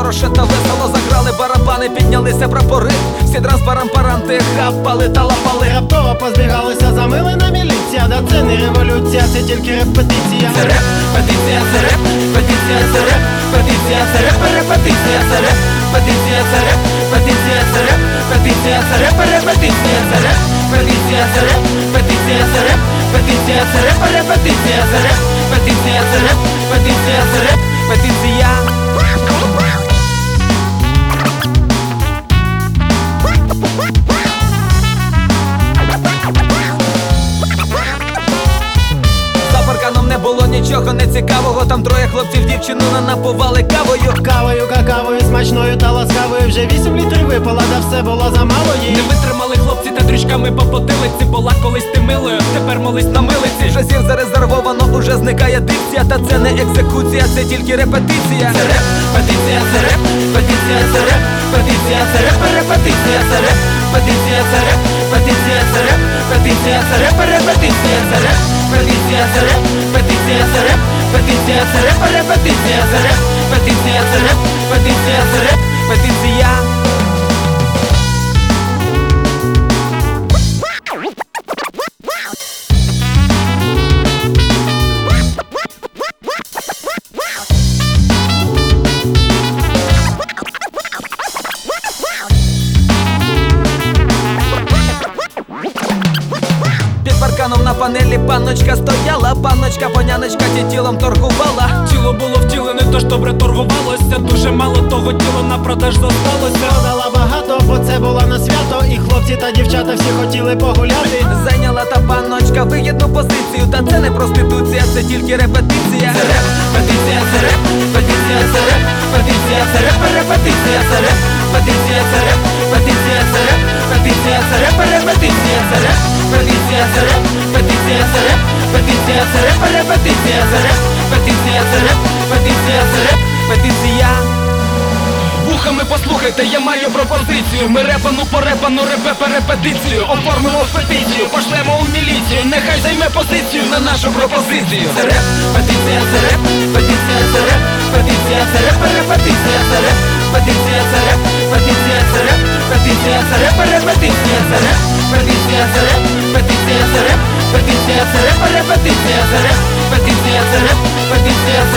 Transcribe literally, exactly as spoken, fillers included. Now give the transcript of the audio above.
хороше та весело заграли барабани, піднялися прапори. Всі транспаранти хапали та лапали. Раптово позбігалися за милина міліція. Да це не революція, це тільки репетиція. Це реп, петиція, це реп, петиція, це реп, петиція, це реп, репетиція, це реп, петиція, це реп, петиція, це реп, петиція, це реп, репетиція, це реп, петиція, це реп, петиція, це реп, петиція, це реп, репетиція, це реп, петиція, це реп, петиція, це реп, петиція. Не було нічого нецікавого, там троє хлопців дівчину напували кавою. Кавою, какавою, смачною та ласкавою. Вже вісім літрів випила, та все було замало їй. Не витримали хлопці та дрючками по потилиці. Була колись ти милою, тепер молись на милиці. Вже сів зарезервовано, уже зникає дикція. Та це не екзекуція, це тільки репетиція. Це реп, петиція, це реп, петиція, це реп, петиція, це реп, репетиція, це реп, петиція, це реп, петиція, це реп, петиція, це реп, репетиція, це реп, петиція, це реп, петиція, це реп, петиція, це реп, репетиція, це реп, петиція, це реп, петиція, це реп, петиція. Парканом на панелі панночка стояла, панночка, паняночка ті тілом торгувала. Тіло було втілене, тож добре торгувалося. Дуже мало того тіла на продаж зосталося. Продала багато, бо це було на свято. І хлопці та дівчата всі хотіли погуляти. Зайняла та панночка вигідну позицію. Та це не проституція, це тільки репетиція. Це реп, петиція, це реп, петиція, це реп, петиція, це реп, репетиція, це реп, петиція, це реп, петиція, це реп, петиція, це реп, репетиція, це реп, петиція, це реп, петиція, це реп, петиція, це реп, репетиція, це реп, петиція, це реп, петиція, це реп, петиція. Вухами послухайте, я маю пропозицію. Ми репану порепану репе репетицію. Оформимо петицію, пошлемо у міліцію. Нехай займе позицію на нашу пропозицію. Це реп, петиція, це реп, петиція, це реп, петиція, це реп, репетиція, це реп, петиція, це реп, петиція, це реп, петиція, це реп, репетиція, це реп, петиція, це реп, петиція, це реп, петиція, це реп, репетиція, це реп, петиція, це реп, петиція, це